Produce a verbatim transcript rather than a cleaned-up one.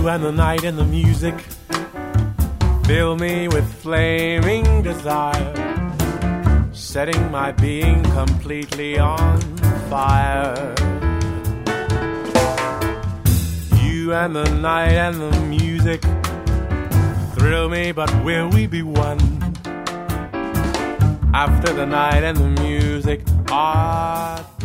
and the night and the music fill me with flaming desire, setting my being completely on fire. You and the night and the music thrill me, but will we be one? After the night and the music are